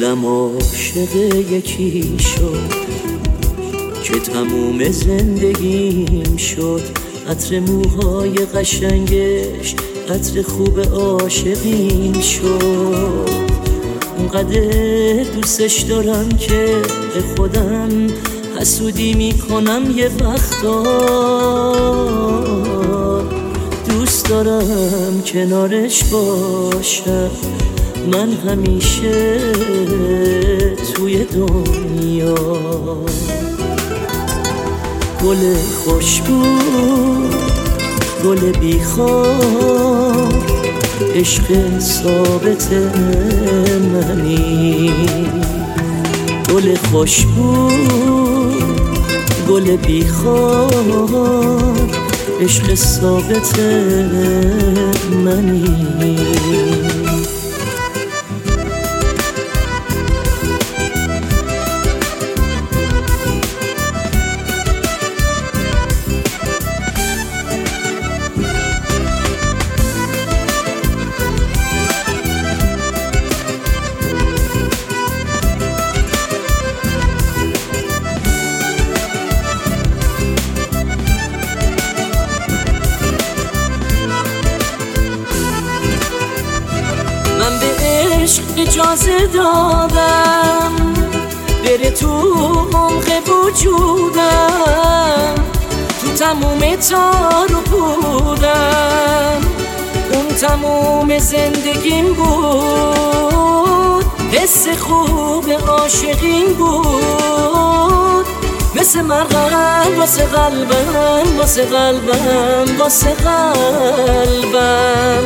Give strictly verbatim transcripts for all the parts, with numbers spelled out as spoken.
دلم عاشق یکی شد که تموم زندگیم شد. عطر موهای قشنگش عطر خوب عاشقیم شد. اونقدر دوستش دارم که به خودم حسودی میکنم یه وقتا. دوست دارم کنارش باشم من همیشه توی دنیا. گل خوشبو گل بیخار عشق ثابت منی. گل خوشبو گل بیخار عشق ثابت منی. من به عشق اجازه دادم بره تو عمق وجودم، تو تموم تار و پودم. اون تموم زندگیم بود، حس خوب عاشقین بود. مثل مرغم واسه قلبم واسه قلبم واسه قلبم.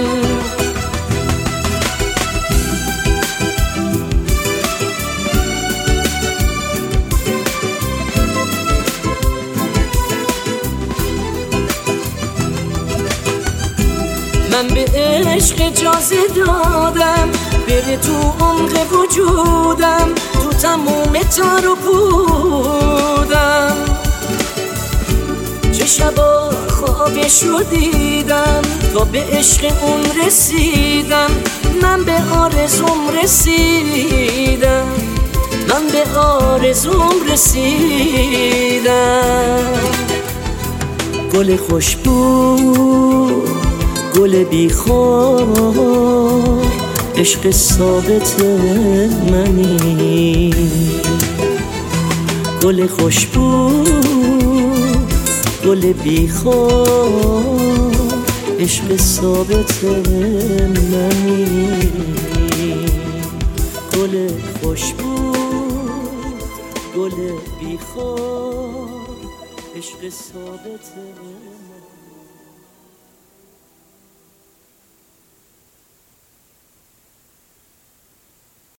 من به عشق اجازه دادم بره تو عمق وجودم، تو تموم تار و پودم. چه شبا خوابشو دیدم تا به عشق اون رسیدم. من به آرزوم رسیدم من به آرزوم رسیدم. گل خوشبو گل بیخار عشق ثابت منی. گل خوشبو گل بیخار عشق ثابت منی. گل خوشبو گل بیخار عشق ثابت منی.